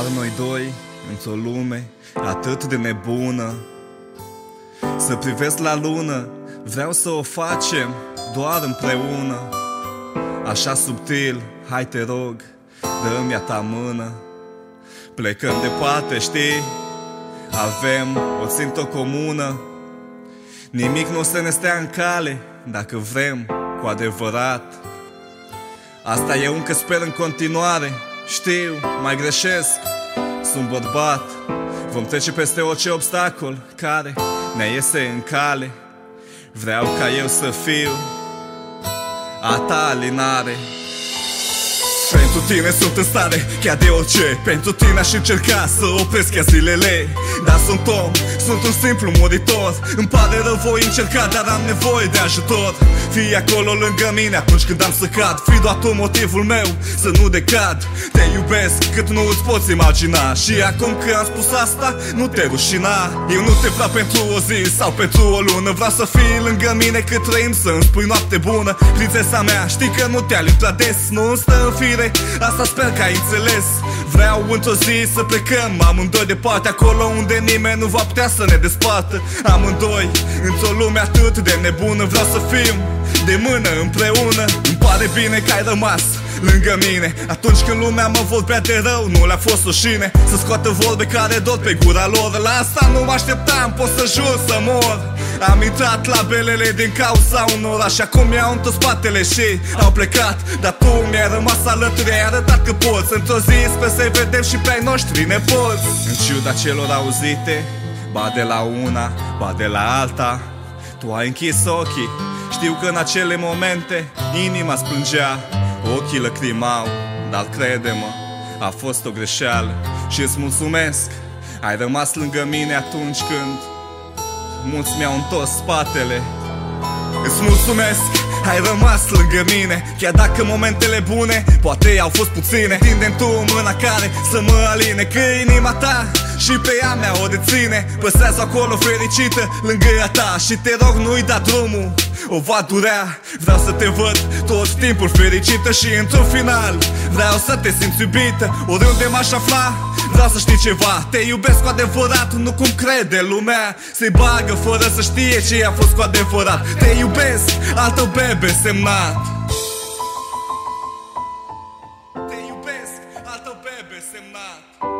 Doar noi doi, într-o lume atât de nebună. Să privesc la lună, vreau să o facem doar împreună. Așa subtil, hai te rog, dă-mi a ta mână. Plecăm departe, știi? Avem o țintă comună. Nimic nu o să ne stea în cale dacă vrem cu adevărat. Asta eu încă sper în continuare. Știu, mai greșesc, sunt bărbat. Vom trece peste orice obstacol care ne iese în cale. Vreau ca eu să fiu a ta alinare. Pentru tine sunt în stare chiar de orice. Pentru tine aș încerca să opresc chiar zilele. Dar sunt om, sunt un simplu muritor. Îmi pare rău, voi încerca, dar am nevoie de ajutor. Fii acolo lângă mine atunci când am să cad. Fii doar tu motivul meu să nu decad. Te iubesc cât nu îți poți imagina. Și acum că am spus asta, nu te rușina. Eu nu te vreau pentru o zi sau pentru o lună. Vreau să fii lângă mine cât trăim, să îmi spui noapte bună. Prințesa mea, știi că nu te aling prea des. Nu stă în fire, asta sper că ai înțeles. Vreau într-o zi să plecăm amândoi departe, acolo unde nimeni nu va putea să ne despartă. Amândoi, într-o lume atât de nebună. Vreau să fim de mână împreună. Îmi pare bine că ai rămas lângă mine atunci când lumea mă vorbea de rău, nu le-a fost rușine să scoată vorbe care dor pe gura lor. La asta nu mă așteptam, pot să jur să mor. Am intrat la belele din cauza unor, așa cum mi-au întors spatele și au plecat. Dar tu mi-ai rămas alături, ai arătat că poți. Într-o zi sper să-i vedem și pe ai noștri nepoți. În ciuda celor auzite, ba de la una, ba de la alta, tu ai închis ochii. Știu că în acele momente inima splângea, ochii lăcrimau, dar crede-mă, a fost o greșeală. Și îți mulțumesc, ai rămas lângă mine atunci când mulți mi-au întors spatele. Îți mulțumesc, ai rămas lângă mine, chiar dacă momentele bune poate au fost puține. Tinde-mi tu mâna care să mă aline, că inima ta și pe ea mea o deține. Păstrează acolo fericită lângă ea ta și te rog nu-i da drumul, o va durea. Vreau să te văd tot timpul fericită și într-un final vreau să te simți iubită. Oriunde m-aș afla, vreau să știi ceva. Te iubesc cu adevărat, nu cum crede lumea. Se bagă fără să știe ce a fost cu adevărat. Te iubesc, al tău bebe semnat. Te iubesc, al tău bebe semnat.